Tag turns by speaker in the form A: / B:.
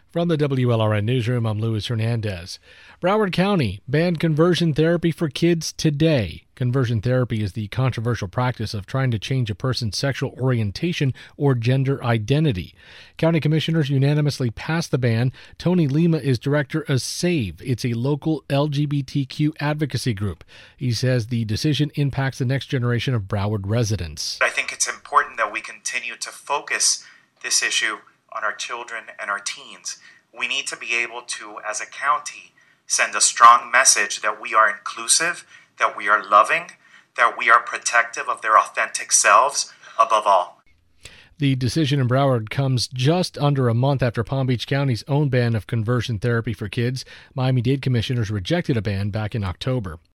A: From the WLRN Newsroom, I'm Luis Hernandez. Broward County banned conversion therapy for kids today. Conversion therapy is the controversial practice of trying to change a person's sexual orientation or gender identity. County commissioners unanimously passed the ban. Tony Lima is director of SAVE. It's a local LGBTQ advocacy group. He says the decision impacts the next generation of Broward residents.
B: I think it's important that we continue to focus this issue on our children and our teens. We need to be able to, as a county, send a strong message that we are inclusive, that we are loving, that we are protective of their authentic selves above all.
A: The decision in Broward comes just under a month after Palm Beach County's own ban of conversion therapy for kids. Miami-Dade commissioners rejected a ban back in October.